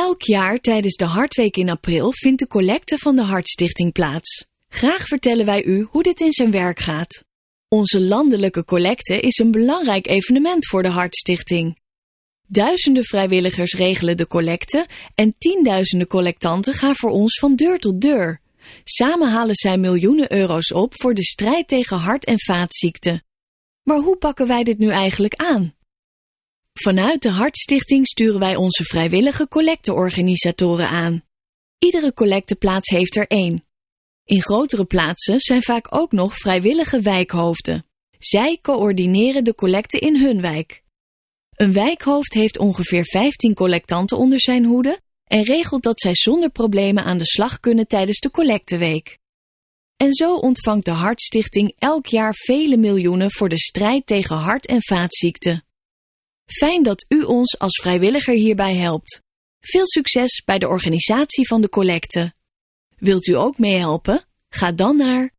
Elk jaar tijdens de Hartweek in april vindt de collecte van de Hartstichting plaats. Graag vertellen wij u hoe dit in zijn werk gaat. Onze landelijke collecte is een belangrijk evenement voor de Hartstichting. Duizenden vrijwilligers regelen de collecte en tienduizenden collectanten gaan voor ons van deur tot deur. Samen halen zij miljoenen euro's op voor de strijd tegen hart- en vaatziekten. Maar hoe pakken wij dit nu eigenlijk aan? Vanuit de Hartstichting sturen wij onze vrijwillige collecteorganisatoren aan. Iedere collecteplaats heeft er één. In grotere plaatsen zijn vaak ook nog vrijwillige wijkhoofden. Zij coördineren de collecte in hun wijk. Een wijkhoofd heeft ongeveer 15 collectanten onder zijn hoede en regelt dat zij zonder problemen aan de slag kunnen tijdens de collecteweek. En zo ontvangt de Hartstichting elk jaar vele miljoenen voor de strijd tegen hart- en vaatziekten. Fijn dat u ons als vrijwilliger hierbij helpt. Veel succes bij de organisatie van de collecte. Wilt u ook meehelpen? Ga dan naar